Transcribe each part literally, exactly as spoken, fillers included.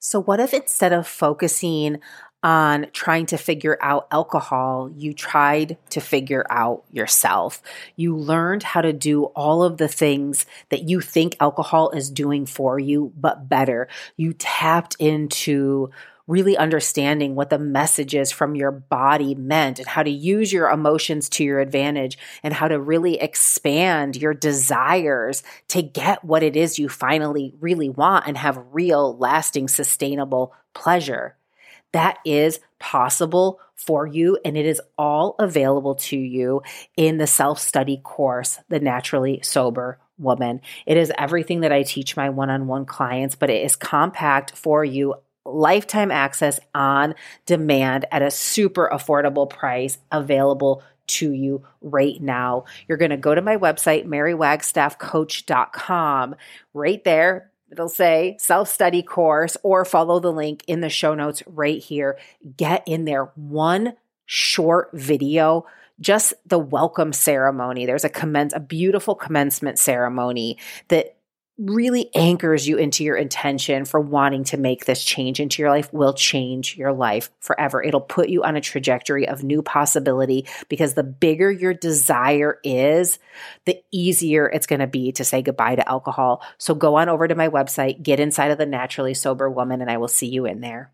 So what if instead of focusing on trying to figure out alcohol, you tried to figure out yourself? You learned how to do all of the things that you think alcohol is doing for you, but better. You tapped into really understanding what the messages from your body meant and how to use your emotions to your advantage and how to really expand your desires to get what it is you finally really want and have real, lasting, sustainable pleasure. That is possible for you, and it is all available to you in the self-study course, The Naturally Sober Woman. It is everything that I teach my one-on-one clients, but it is compact for you, lifetime access on demand at a super affordable price available to you right now. You're going to go to my website, mary wagstaff coach dot com. Right there, it'll say self-study course, or follow the link in the show notes right here. Get in there. One short video, just the welcome ceremony. There's a commence, a beautiful commencement ceremony that really anchors you into your intention for wanting to make this change into your life. Will change your life forever. It'll put you on a trajectory of new possibility, because the bigger your desire is, the easier it's going to be to say goodbye to alcohol. So go on over to my website, get inside of the Naturally Sober Woman, and I will see you in there.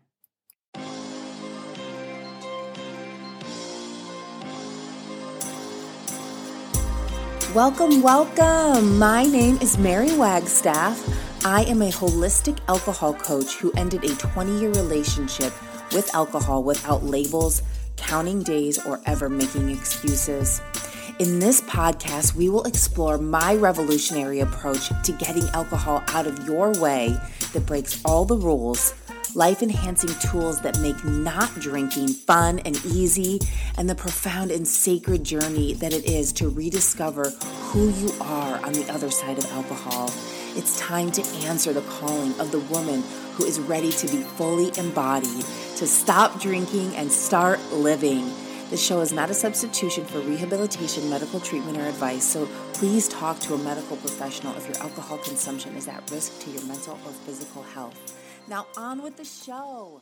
Welcome, welcome. My name is Mary Wagstaff. I am a holistic alcohol coach who ended a twenty-year relationship with alcohol without labels, counting days, or ever making excuses. In this podcast, we will explore my revolutionary approach to getting alcohol out of your way that breaks all the rules, life-enhancing tools that make not drinking fun and easy, and the profound and sacred journey that it is to rediscover who you are on the other side of alcohol. It's time to answer the calling of the woman who is ready to be fully embodied, to stop drinking and start living. This show is not a substitution for rehabilitation, medical treatment, or advice, so please talk to a medical professional if your alcohol consumption is at risk to your mental or physical health. Now on with the show.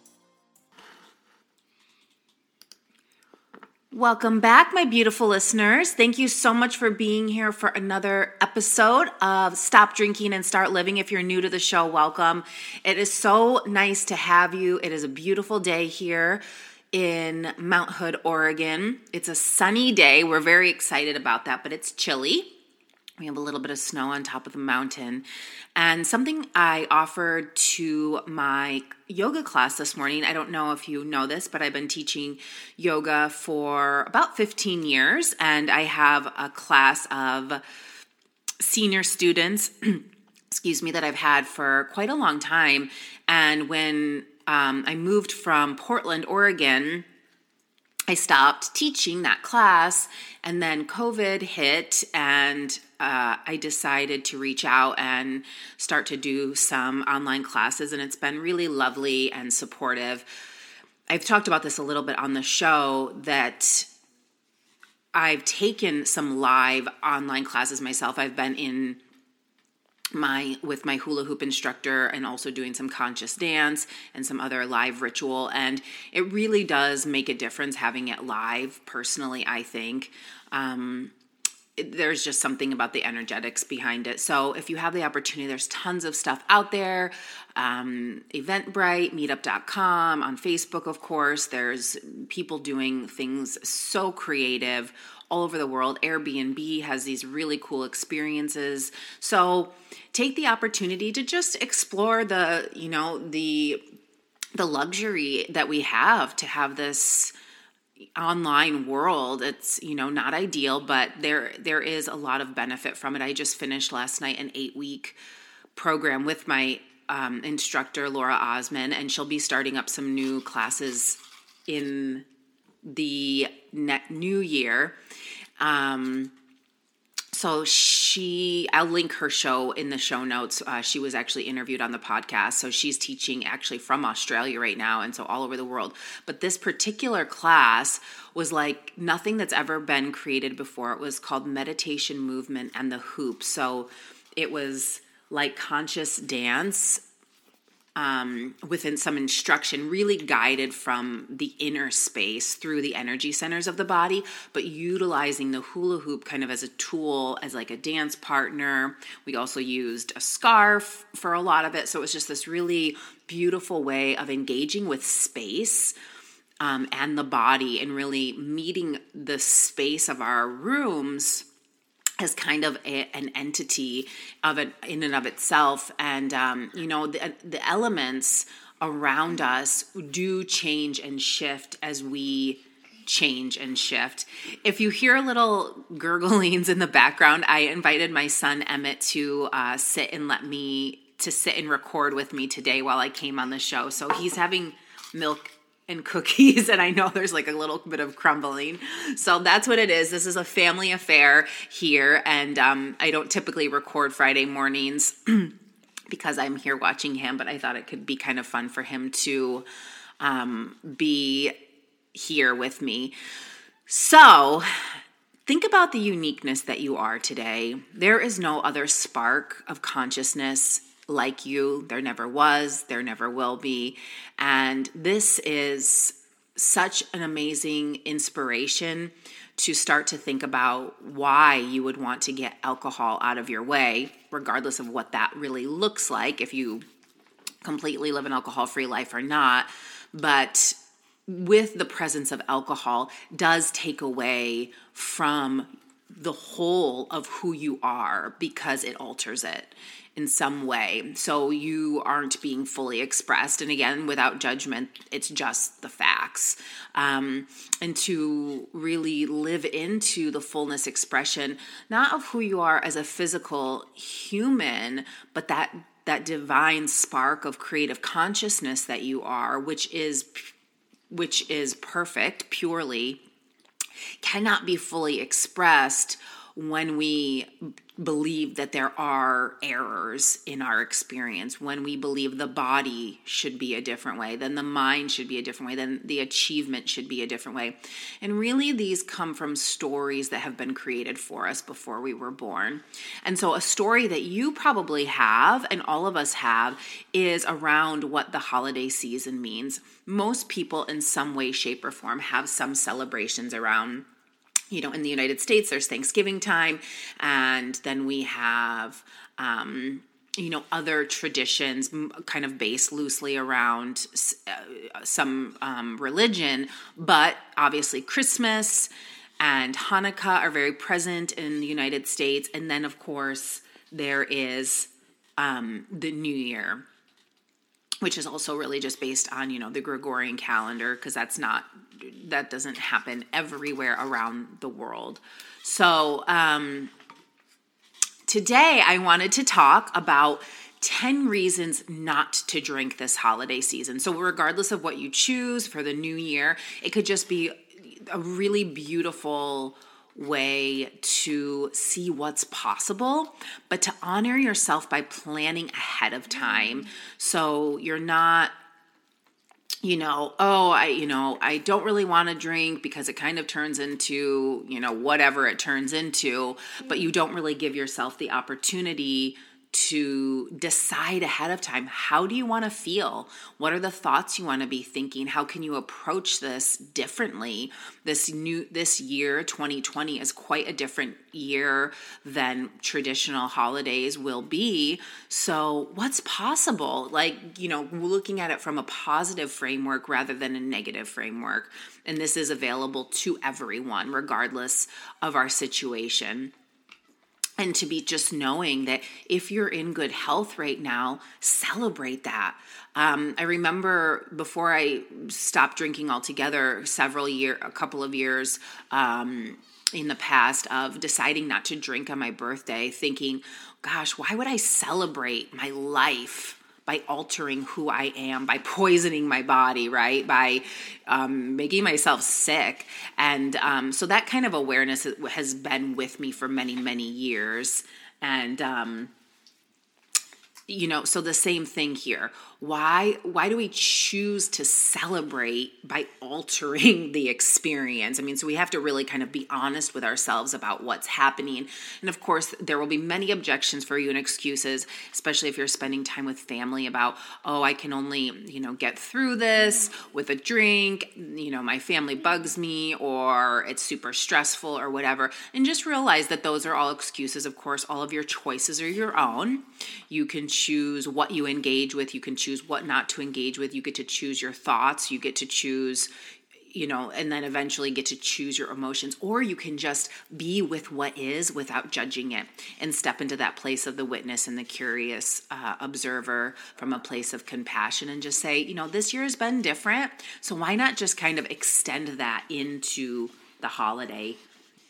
Welcome back, my beautiful listeners. Thank you so much for being here for another episode of Stop Drinking and Start Living. If you're new to the show, welcome. It is so nice to have you. It is a beautiful day here in Mount Hood, Oregon. It's a sunny day. We're very excited about that, but it's chilly. We have a little bit of snow on top of the mountain. And something I offered to my yoga class this morning, I don't know if you know this, but I've been teaching yoga for about fifteen years, and I have a class of senior students, excuse me, that I've had for quite a long time. And when um, I moved from Portland, Oregon, I stopped teaching that class, and then COVID hit, and uh, I decided to reach out and start to do some online classes, and it's been really lovely and supportive. I've talked about this a little bit on the show, that I've taken some live online classes myself. I've been in my with my hula hoop instructor and also doing some conscious dance and some other live ritual, and it really does make a difference having it live. Personally, I think um, it, there's just something about the energetics behind it. So if you have the opportunity, there's tons of stuff out there. Um, Eventbrite, meetup dot com, on Facebook, of course. There's people doing things so creative all over the world. Airbnb has these really cool experiences. So take the opportunity to just explore the, you know, the the luxury that we have to have this online world. It's, you know, not ideal, but there there is a lot of benefit from it. I just finished last night an eight-week program with my um, instructor, Laura Osman, and she'll be starting up some new classes in the net new year. Um, so she, I'll link her show in the show notes. Uh, she was actually interviewed on the podcast. So she's teaching actually from Australia right now, and so all over the world. But this particular class was like nothing that's ever been created before. It was called Meditation Movement and the Hoop. So it was like conscious dance um, within some instruction, really guided from the inner space through the energy centers of the body, but utilizing the hula hoop kind of as a tool, as like a dance partner. We also used a scarf for a lot of it. So it was just this really beautiful way of engaging with space um, and the body, and really meeting the space of our rooms as kind of a, an entity of it in and of itself. And, um, you know, the, the elements around us do change and shift as we change and shift. If you hear little gurglings in the background, I invited my son Emmett to uh, sit and let me, to sit and record with me today while I came on the show. So he's having milk and cookies, and I know there's like a little bit of crumbling. So that's what it is. This is a family affair here, and um, I don't typically record Friday mornings because I'm here watching him, but I thought it could be kind of fun for him to um, be here with me. So think about the uniqueness that you are today. There is no other spark of consciousness like you. There never was, there never will be. And this is such an amazing inspiration to start to think about why you would want to get alcohol out of your way, regardless of what that really looks like, if you completely live an alcohol-free life or not. But with the presence of alcohol does take away from the whole of who you are, because it alters it in some way. So you aren't being fully expressed. And again, without judgment, it's just the facts. Um, and to really live into the fullness expression, not of who you are as a physical human, but that that divine spark of creative consciousness that you are, which is which is perfect, purely, cannot be fully expressed when we believe that there are errors in our experience, when we believe the body should be a different way, then the mind should be a different way, then the achievement should be a different way. And really, these come from stories that have been created for us before we were born. And so a story that you probably have, and all of us have, is around what the holiday season means. Most people in some way, shape, or form have some celebrations around. You know, in the United States, there's Thanksgiving time, and then we have, um, you know, other traditions kind of based loosely around uh, some um, religion, but obviously Christmas and Hanukkah are very present in the United States. And then, of course, there is um, the New Year, which is also really just based on, you know, the Gregorian calendar, because that's not, that doesn't happen everywhere around the world. So um, today I wanted to talk about ten reasons not to drink this holiday season. So regardless of what you choose for the new year, it could just be a really beautiful way to see what's possible, but to honor yourself by planning ahead of time. So you're not, you know, oh, I, you know, I don't really want to drink because it kind of turns into, you know, whatever it turns into, but you don't really give yourself the opportunity to decide ahead of time. How do you want to feel? What are the thoughts you want to be thinking? How can you approach this differently? This new, this year, twenty twenty, is quite a different year than traditional holidays will be. So what's possible? Like, you know, looking at it from a positive framework rather than a negative framework. And this is available to everyone, regardless of our situation. And to be just knowing that if you're in good health right now, celebrate that. Um, I remember before I stopped drinking altogether, several year, a couple of years um, in the past, of deciding not to drink on my birthday, thinking, gosh, why would I celebrate my life by altering who I am, by poisoning my body, right? By um, making myself sick. And um, so that kind of awareness has been with me for many, many years. And, um, you know, so the same thing here. Why why do we choose to celebrate by altering the experience? I mean, so we have to really kind of be honest with ourselves about what's happening. And of course, there will be many objections for you and excuses, especially if you're spending time with family about, oh, I can only, you know, get through this with a drink, you know, my family bugs me, or it's super stressful or whatever. And just realize that those are all excuses. Of course, all of your choices are your own. You can choose what you engage with. You can choose what not to engage with. You get to choose your thoughts. You get to choose, you know, and then eventually get to choose your emotions. Or you can just be with what is without judging it and step into that place of the witness and the curious uh, observer from a place of compassion and just say, you know, this year has been different. So why not just kind of extend that into the holiday?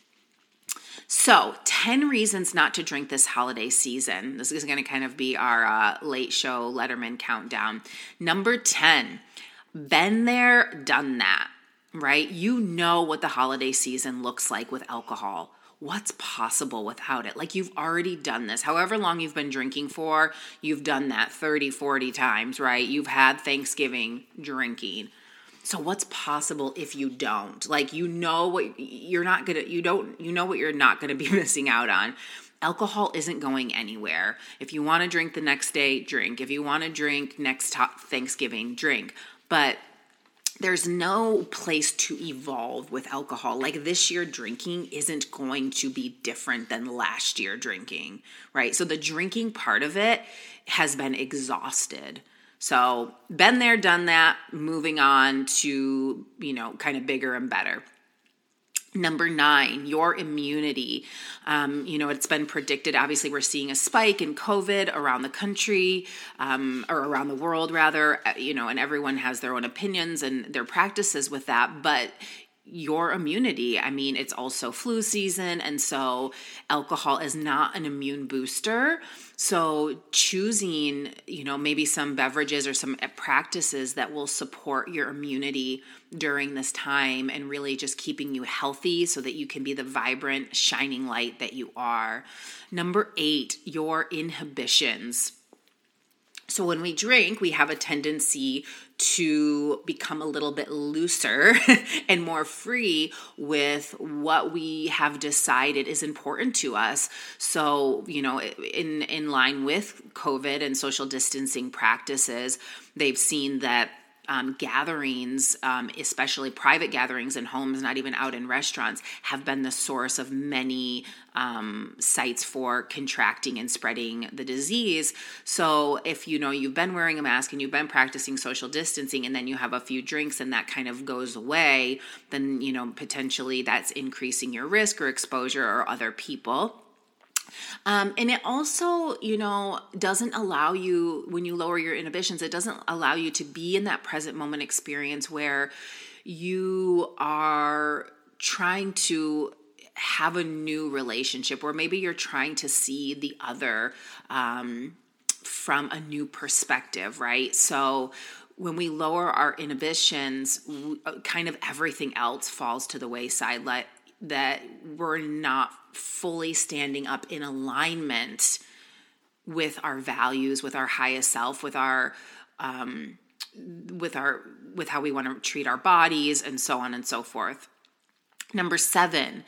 So, ten reasons not to drink this holiday season. This is going to kind of be our uh, late show Letterman countdown. Number ten, been there, done that, right? You know what the holiday season looks like with alcohol. What's possible without it? Like, you've already done this. However long you've been drinking for, you've done that thirty, forty times, right? You've had Thanksgiving drinking. So what's possible if you don't? Like, you know what you're not going to, you don't, you know what you're not going to be missing out on. Alcohol isn't going anywhere. If you want to drink the next day, drink. If you want to drink next Thanksgiving, drink. But there's no place to evolve with alcohol. Like, this year drinking isn't going to be different than last year drinking, right? So the drinking part of it has been exhausted. So been there, done that, moving on to, you know, kind of bigger and better. Number nine, your immunity. Um, you know, it's been predicted, obviously we're seeing a spike in COVID around the country, um, or around the world rather, you know, and everyone has their own opinions and their practices with that, but your immunity, I mean, it's also flu season, and so alcohol is not an immune booster. So choosing, you know, maybe some beverages or some practices that will support your immunity during this time and really just keeping you healthy so that you can be the vibrant, shining light that you are. Number eight, your inhibitions. So when we drink, we have a tendency to become a little bit looser and more free with what we have decided is important to us. So, you know, in, in line with COVID and social distancing practices, they've seen that Um, gatherings, um, especially private gatherings in homes, not even out in restaurants, have been the source of many um, sites for contracting and spreading the disease. So if, you know, you've been wearing a mask and you've been practicing social distancing and then you have a few drinks and that kind of goes away, then, you know, potentially that's increasing your risk or exposure or other people. Um, and it also, you know, doesn't allow you, when you lower your inhibitions, it doesn't allow you to be in that present moment experience where you are trying to have a new relationship, or maybe you're trying to see the other um, from a new perspective, right? So when we lower our inhibitions, kind of everything else falls to the wayside, like that we're not fully standing up in alignment with our values, with our highest self, with our, um, with our, with how we want to treat our bodies, and so on and so forth. Number seven,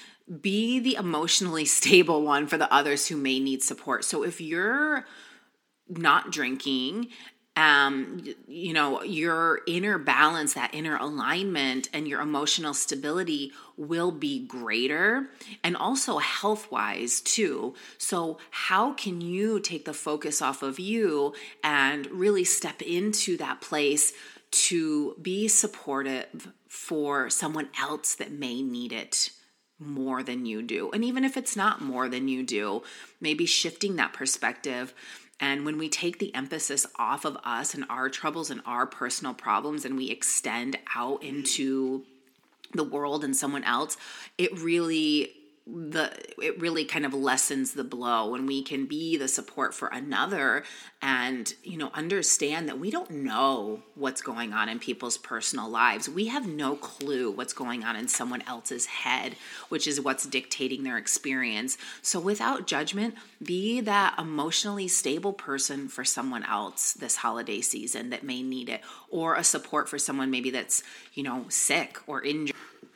be the emotionally stable one for the others who may need support. So if you're not drinking, Um, you know, your inner balance, that inner alignment and your emotional stability will be greater, and also health-wise too. So how can you take the focus off of you and really step into that place to be supportive for someone else that may need it more than you do? And even if it's not more than you do, maybe shifting that perspective. And when we take the emphasis off of us and our troubles and our personal problems, and we extend out into the world and someone else, it really the it really kind of lessens the blow when we can be the support for another and, you know, understand that we don't know what's going on in people's personal lives. We have no clue what's going on in someone else's head, which is what's dictating their experience. So without judgment, be that emotionally stable person for someone else this holiday season that may need it, or a support for someone maybe that's, you know, sick or injured.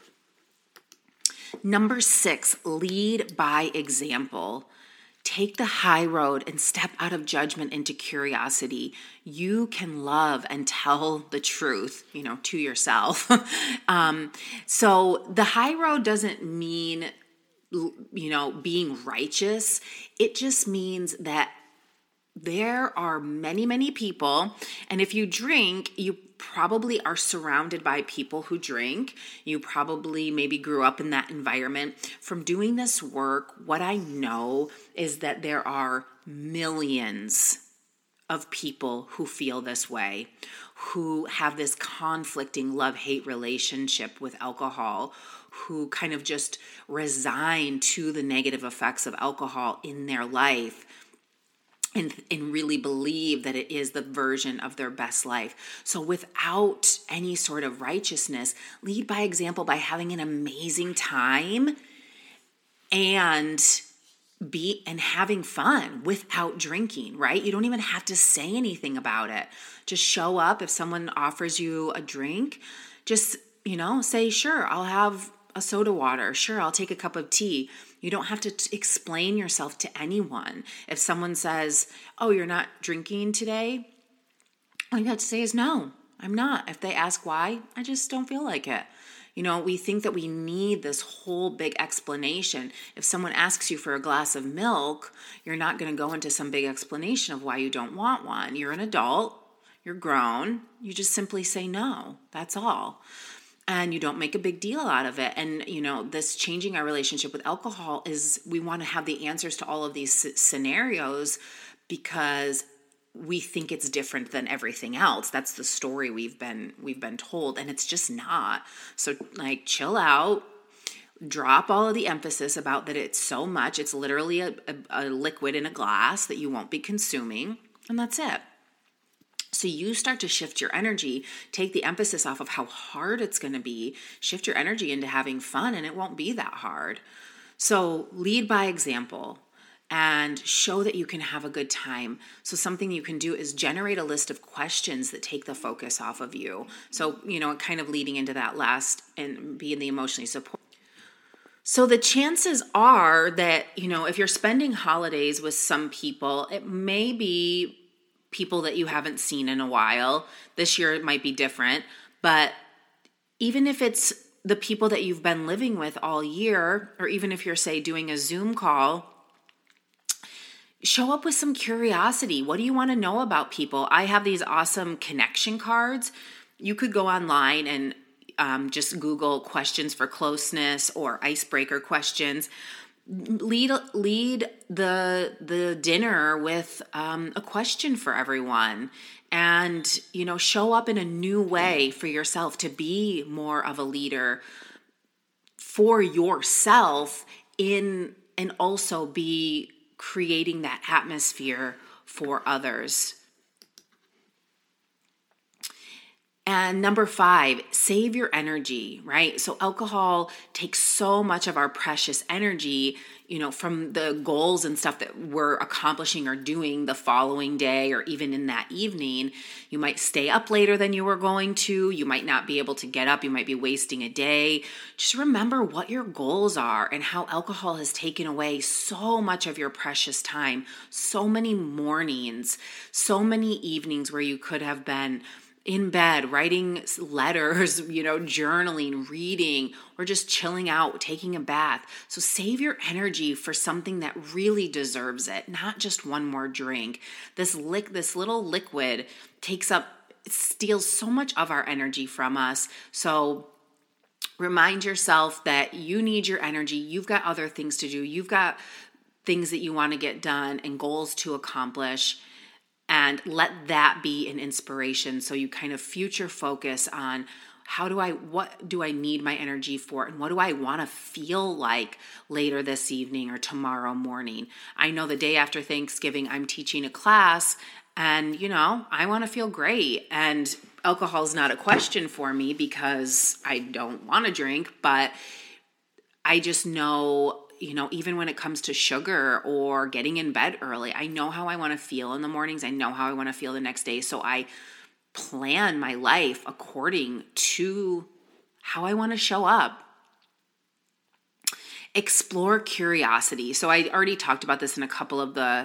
Number six, lead by example. Take the high road and step out of judgment into curiosity. You can love and tell the truth, you know, to yourself. um, so the high road doesn't mean, you know, being righteous. It just means that there are many, many people, and if you drink, you probably are surrounded by people who drink. You probably maybe grew up in that environment. From doing this work, what I know is that there are millions of people who feel this way, who have this conflicting love-hate relationship with alcohol, who kind of just resign to the negative effects of alcohol in their life. And, and really believe that it is the version of their best life. So without any sort of righteousness, lead by example by having an amazing time and be and having fun without drinking, right? You don't even have to say anything about it. Just show up. If someone offers you a drink, just, you know, say, sure, I'll have a soda water. Sure, I'll take a cup of tea. You don't have to t- explain yourself to anyone. If someone says, oh, you're not drinking today, all you have to say is, no, I'm not. If they ask why, I just don't feel like it. You know, we think that we need this whole big explanation. If someone asks you for a glass of milk, you're not going to go into some big explanation of why you don't want one. You're an adult. You're grown. You just simply say no. That's all. And you don't make a big deal out of it. And, you know, this changing our relationship with alcohol is we want to have the answers to all of these scenarios because we think it's different than everything else. That's the story we've been we've been told, and it's just not. So, like, chill out. Drop all of the emphasis about that it's so much. It's literally a, a, a liquid in a glass that you won't be consuming, and that's it. So you start to shift your energy, take the emphasis off of how hard it's going to be, shift your energy into having fun, and it won't be that hard. So lead by example and show that you can have a good time. So something you can do is generate a list of questions that take the focus off of you. So, you know, kind of leading into that last and being the emotionally support. So the chances are that, you know, if you're spending holidays with some people, it may be people that you haven't seen in a while. This year it might be different, but even if it's the people that you've been living with all year, or even if you're, say, doing a Zoom call, show up with some curiosity. What do you want to know about people? I have these awesome connection cards. You could go online and um, just Google questions for closeness or icebreaker questions. Lead lead the the dinner with um, a question for everyone, and you know, show up in a new way for yourself to be more of a leader for yourself in, and also be creating that atmosphere for others. And number five, save your energy, right? So alcohol takes so much of our precious energy, you know, from the goals and stuff that we're accomplishing or doing the following day or even in that evening. You might stay up later than you were going to. You might not be able to get up. You might be wasting a day. Just remember what your goals are and how alcohol has taken away so much of your precious time, so many mornings, so many evenings where you could have been in bed, writing letters, you know, journaling, reading, or just chilling out, taking a bath. So save your energy for something that really deserves it, not just one more drink. This lick, this little liquid takes up, steals so much of our energy from us. So remind yourself that you need your energy. You've got other things to do. You've got things that you want to get done and goals to accomplish. And let that be an inspiration so you kind of future focus on how do I, what do I need my energy for? And what do I want to feel like later this evening or tomorrow morning? I know the day after Thanksgiving, I'm teaching a class and, you know, I want to feel great. And alcohol is not a question for me because I don't want to drink, but I just know, you know, even when it comes to sugar or getting in bed early, I know how I want to feel in the mornings. I know how I want to feel the next day. So I plan my life according to how I want to show up. Explore curiosity. So I already talked about this in a couple of the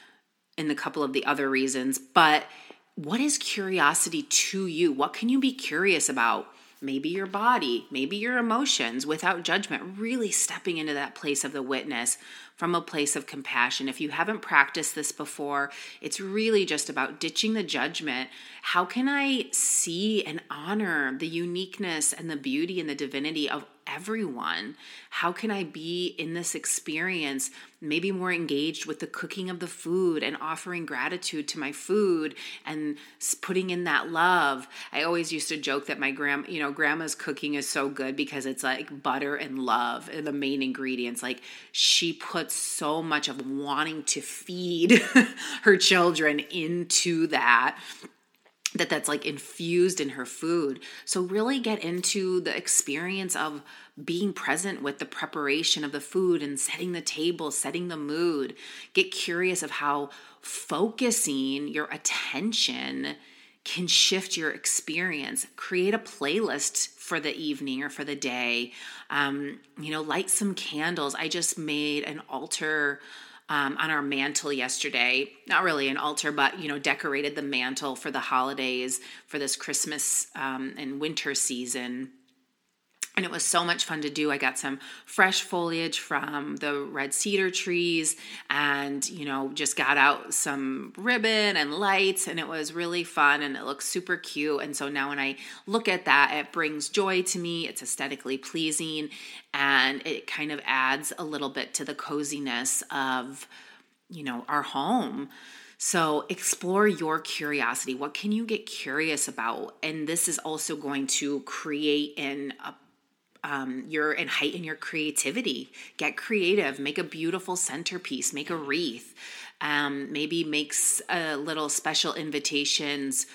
in a couple of the other reasons, but what is curiosity to you? What can you be curious about? Maybe your body, maybe your emotions, without judgment, really stepping into that place of the witness from a place of compassion. If you haven't practiced this before, it's really just about ditching the judgment. How can I see and honor the uniqueness and the beauty and the divinity of everyone? How can I be in this experience maybe more engaged with the cooking of the food and offering gratitude to my food and putting in that love? I always used to joke that my grand, you know, grandma's cooking is so good because it's like butter and love are the main ingredients. Like she puts so much of wanting to feed her children into that. that that's like infused in her food. So really get into the experience of being present with the preparation of the food and setting the table, setting the mood. Get curious of how focusing your attention can shift your experience. Create a playlist for the evening or for the day. Um, you know, light some candles. I just made an altar Um, on our mantle yesterday, not really an altar, but, you know, decorated the mantle for the holidays for this Christmas um, and winter season. And it was so much fun to do. I got some fresh foliage from the red cedar trees and, you know, just got out some ribbon and lights, and it was really fun and it looks super cute. And so now when I look at that, it brings joy to me. It's aesthetically pleasing and it kind of adds a little bit to the coziness of, you know, our home. So explore your curiosity. What can you get curious about? And this is also going to create an a Um, your and heighten your creativity. Get creative. Make a beautiful centerpiece. Make a wreath. Um, maybe makes a little special invitations,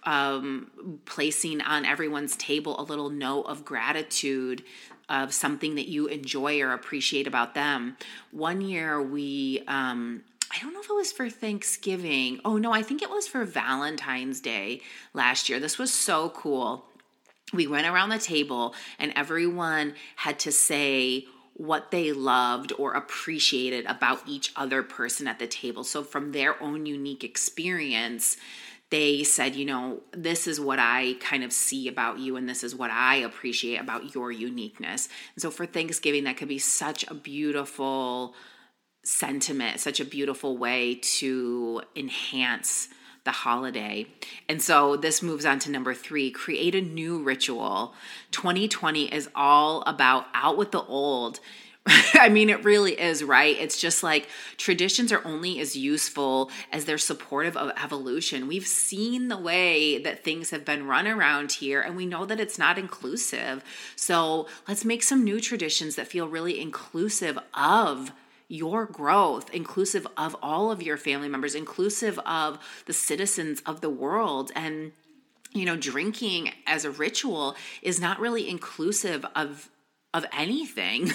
um, placing on everyone's table a little note of gratitude of something that you enjoy or appreciate about them. One year we, um, I don't know if it was for Thanksgiving. Oh no, I think it was for Valentine's Day last year. This was so cool. We went around the table and everyone had to say what they loved or appreciated about each other person at the table. So from their own unique experience, they said, you know, this is what I kind of see about you and this is what I appreciate about your uniqueness. And so for Thanksgiving, that could be such a beautiful sentiment, such a beautiful way to enhance the holiday. And so this moves on to number three, create a new ritual. twenty twenty is all about out with the old. I mean, it really is, right? It's just like traditions are only as useful as they're supportive of evolution. We've seen the way that things have been run around here, and we know that it's not inclusive. So let's make some new traditions that feel really inclusive of your growth, inclusive of all of your family members, inclusive of the citizens of the world. And, you know, drinking as a ritual is not really inclusive of of anything.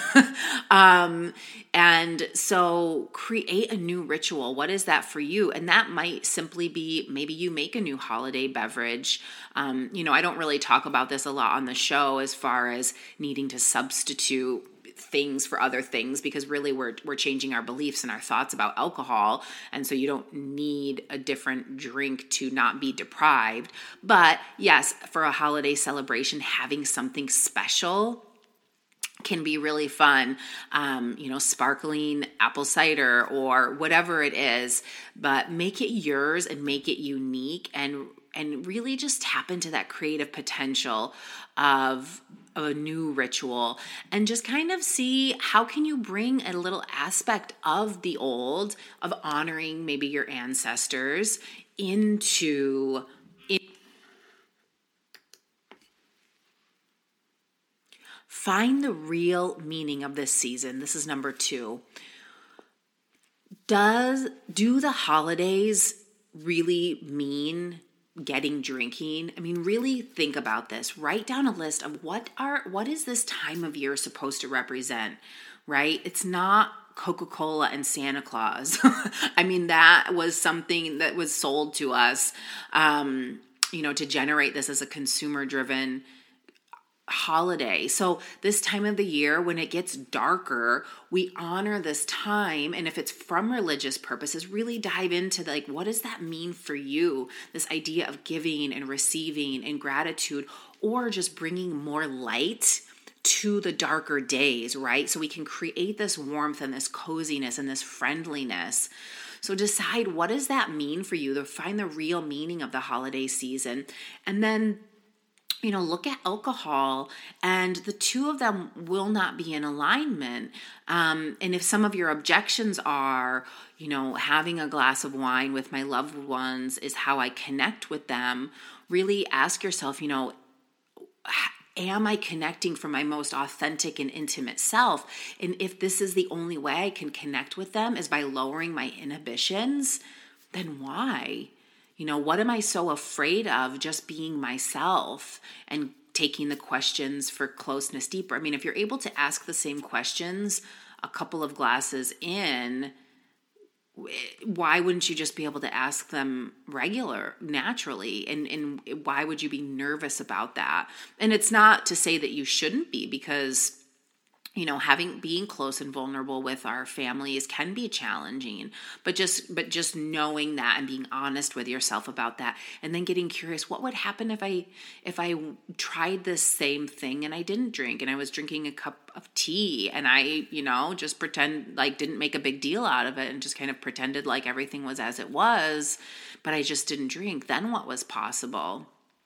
um, and so create a new ritual. What is that for you? And that might simply be, maybe you make a new holiday beverage. Um, you know, I don't really talk about this a lot on the show as far as needing to substitute things for other things, because really we're we're changing our beliefs and our thoughts about alcohol, and so you don't need a different drink to not be deprived. But yes, for a holiday celebration, having something special can be really fun. Um, you know, sparkling apple cider or whatever it is, but make it yours and make it unique, and and really just tap into that creative potential of a new ritual, and just kind of see how can you bring a little aspect of the old, of honoring maybe your ancestors, into in, find the real meaning of this season. This is number two. Does do the holidays really mean getting drinking? I mean, really think about this. Write down a list of what are what is this time of year supposed to represent, right? It's not Coca-Cola and Santa Claus. I mean, that was something that was sold to us, um, you know, to generate this as a consumer-driven holiday. So this time of the year, when it gets darker, we honor this time. And if it's from religious purposes, really dive into like, what does that mean for you? This idea of giving and receiving and gratitude, or just bringing more light to the darker days, right? So we can create this warmth and this coziness and this friendliness. So decide, what does that mean for you? To find the real meaning of the holiday season. And then, you know, look at alcohol, and the two of them will not be in alignment. Um, and if some of your objections are, you know, having a glass of wine with my loved ones is how I connect with them, really ask yourself, you know, am I connecting from my most authentic and intimate self? And if this is the only way I can connect with them is by lowering my inhibitions, then why? You know, what am I so afraid of just being myself and taking the questions for closeness deeper? I mean, if you're able to ask the same questions a couple of glasses in, why wouldn't you just be able to ask them regular, naturally? And, and why would you be nervous about that? And it's not to say that you shouldn't be, because you know, having being close and vulnerable with our families can be challenging, but just but just knowing that and being honest with yourself about that, and then getting curious, what would happen if I if I tried this same thing and I didn't drink, and I was drinking a cup of tea and I, you know, just pretend like didn't make a big deal out of it and just kind of pretended like everything was as it was, but I just didn't drink. Then what was possible?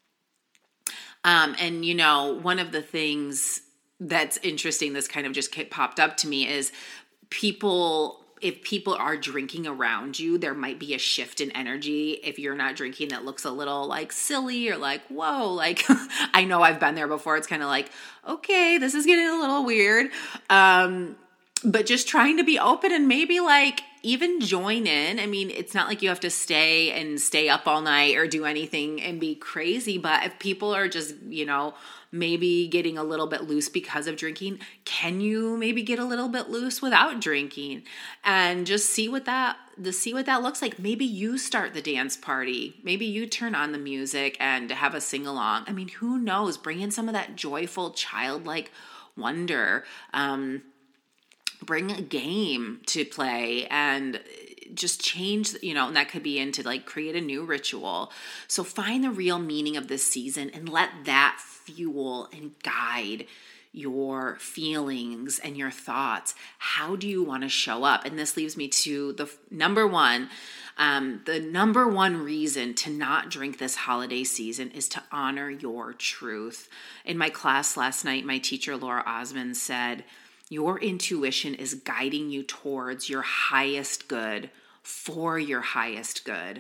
Um, and you know, one of the things that's interesting, this kind of just popped up to me, is people, if people are drinking around you, there might be a shift in energy. If you're not drinking, that looks a little like silly or like, whoa, like I know I've been there before. It's kind of like, okay, this is getting a little weird. Um, but just trying to be open and maybe like even join in. I mean, it's not like you have to stay and stay up all night or do anything and be crazy, but if people are just, you know, maybe getting a little bit loose because of drinking, can you maybe get a little bit loose without drinking and just see what that the see what that looks like? Maybe you start the dance party. Maybe you turn on the music and have a sing along. I mean, who knows? Bring in some of that joyful, childlike wonder. Um, bring a game to play and just change, you know, and that could be into like create a new ritual. So find the real meaning of this season and let that fuel and guide your feelings and your thoughts. How do you want to show up? And this leaves me to the number one, um, the number one reason to not drink this holiday season is to honor your truth. In my class last night, my teacher, Laura Osmond, said, your intuition is guiding you towards your highest good for your highest good.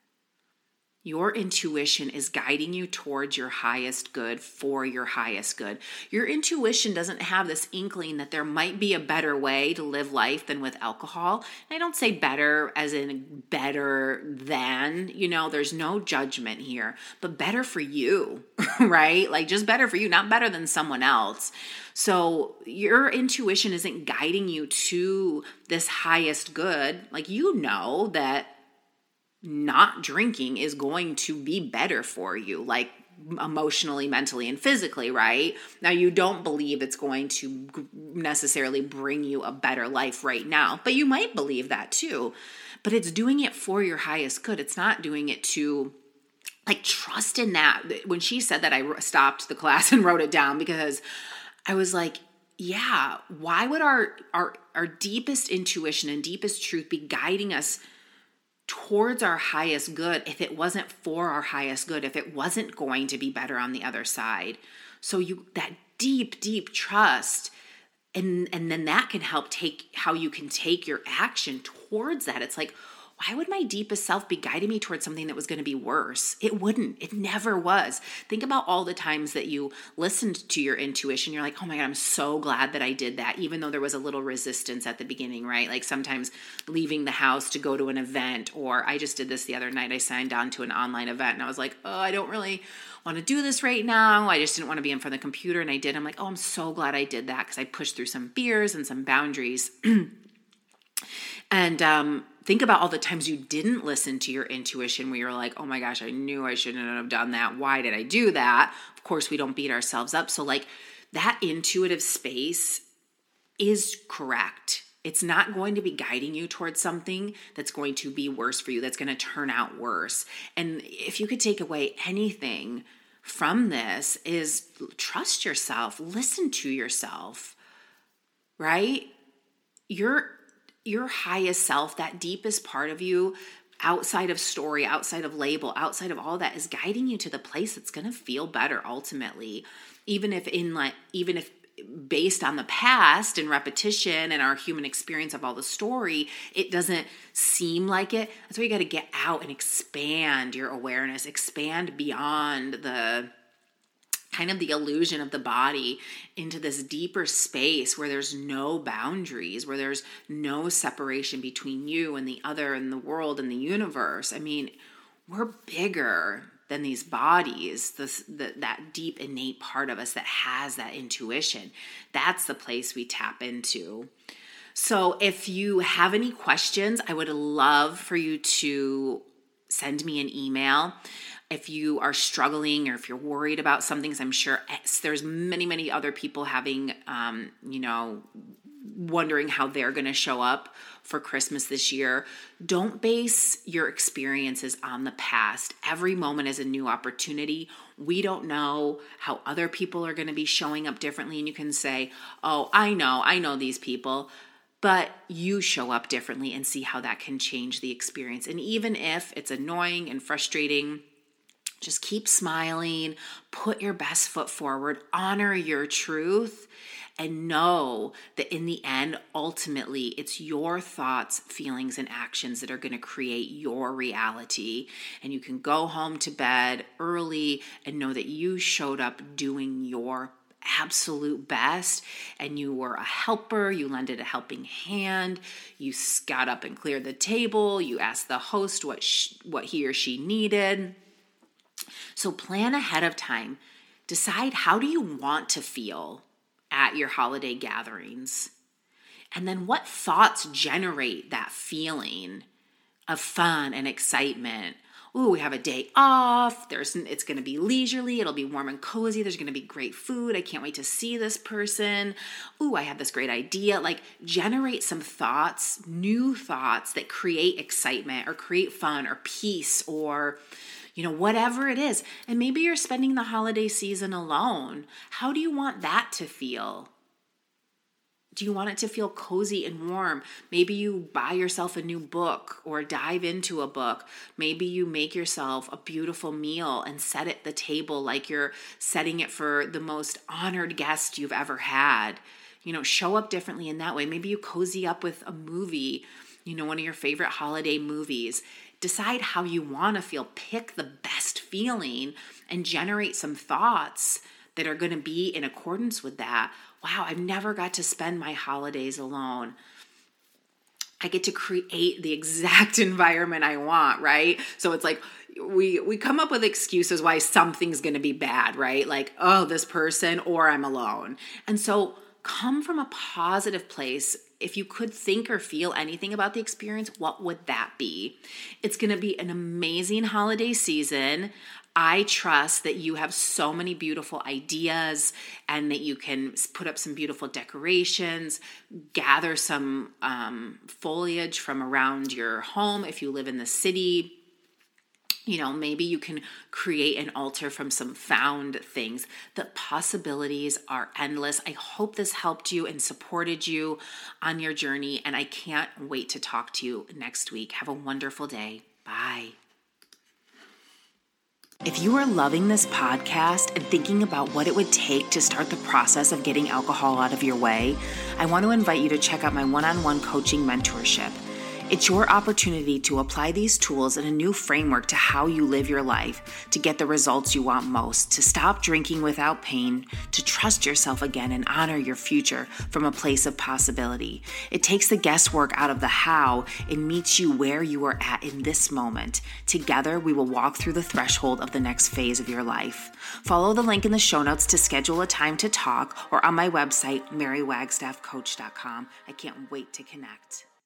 Your intuition is guiding you towards your highest good for your highest good. Your intuition doesn't have this inkling that there might be a better way to live life than with alcohol. And I don't say better as in better than, you know, there's no judgment here, but better for you, right? Like just better for you, not better than someone else. So your intuition isn't guiding you to this highest good. Like, you know that not drinking is going to be better for you, like emotionally, mentally, and physically, right? Now, you don't believe it's going to necessarily bring you a better life right now, but you might believe that too. But it's doing it for your highest good. It's not doing it to like trust in that. When she said that, I stopped the class and wrote it down because I was like, yeah, why would our our our deepest intuition and deepest truth be guiding us towards our highest good if it wasn't for our highest good, if it wasn't going to be better on the other side? So you that deep, deep trust, and and then that can help take how you can take your action towards that. It's like, why would my deepest self be guiding me towards something that was going to be worse? It wouldn't. It never was. Think about all the times that you listened to your intuition. You're like, oh my God, I'm so glad that I did that, even though there was a little resistance at the beginning, right? Like sometimes leaving the house to go to an event, or I just did this the other night. I signed on to an online event and I was like, oh, I don't really want to do this right now. I just didn't want to be in front of the computer, and I did. I'm like, oh, I'm so glad I did that because I pushed through some fears and some boundaries. And um, think about all the times you didn't listen to your intuition where you're like, oh my gosh, I knew I shouldn't have done that. Why did I do that? Of course, we don't beat ourselves up. So like that intuitive space is correct. It's not going to be guiding you towards something that's going to be worse for you, that's going to turn out worse. And if you could take away anything from this is trust yourself, listen to yourself, right? Your your highest self, that deepest part of you, outside of story, outside of label, outside of all that, is guiding you to the place that's going to feel better ultimately. Even if in like, even if based on the past and repetition and our human experience of all the story, it doesn't seem like it. That's why you got to get out and expand your awareness, expand beyond the kind of the illusion of the body into this deeper space where there's no boundaries, where there's no separation between you and the other and the world and the universe. I mean, we're bigger than these bodies, this, the, that deep innate part of us that has that intuition. That's the place we tap into. So if you have any questions, I would love for you to send me an email. If you are struggling or if you're worried about something, I'm sure there's many, many other people having, um, you know, wondering how they're going to show up for Christmas this year. Don't base your experiences on the past. Every moment is a new opportunity. We don't know how other people are going to be showing up differently. And you can say, oh, I know, I know these people. But you show up differently and see how that can change the experience. And even if it's annoying and frustrating, just keep smiling, put your best foot forward, honor your truth, and know that in the end, ultimately, it's your thoughts, feelings, and actions that are going to create your reality. And you can go home to bed early and know that you showed up doing your absolute best, and you were a helper, you lended a helping hand, you got up and cleared the table, you asked the host what sh- what he or she needed. So plan ahead of time. Decide, how do you want to feel at your holiday gatherings? And then what thoughts generate that feeling of fun and excitement? Ooh, we have a day off. There's, it's going to be leisurely. It'll be warm and cozy. There's going to be great food. I can't wait to see this person. Ooh, I have this great idea. Like, generate some thoughts, new thoughts that create excitement or create fun or peace or, you know, whatever it is. And maybe you're spending the holiday season alone. How do you want that to feel? Do you want it to feel cozy and warm? Maybe you buy yourself a new book or dive into a book. Maybe you make yourself a beautiful meal and set it at the table like you're setting it for the most honored guest you've ever had. You know, show up differently in that way. Maybe you cozy up with a movie, you know, one of your favorite holiday movies. Decide how you want to feel. Pick the best feeling and generate some thoughts that are going to be in accordance with that. Wow, I've never got to spend my holidays alone. I get to create the exact environment I want, right? So it's like we we come up with excuses why something's going to be bad, right? Like, oh, this person, or I'm alone. And so come from a positive place. If you could think or feel anything about the experience, what would that be? It's going to be an amazing holiday season. I trust that you have so many beautiful ideas and that you can put up some beautiful decorations, gather some um, foliage from around your home if you live in the city. You know, maybe you can create an altar from some found things. The possibilities are endless. I hope this helped you and supported you on your journey, and I can't wait to talk to you next week. Have a wonderful day. Bye. If you are loving this podcast and thinking about what it would take to start the process of getting alcohol out of your way, I want to invite you to check out my one-on-one coaching mentorship. It's your opportunity to apply these tools in a new framework to how you live your life, to get the results you want most, to stop drinking without pain, to trust yourself again and honor your future from a place of possibility. It takes the guesswork out of the how and meets you where you are at in this moment. Together, we will walk through the threshold of the next phase of your life. Follow the link in the show notes to schedule a time to talk or on my website, mary wagstaff coach dot com. I can't wait to connect.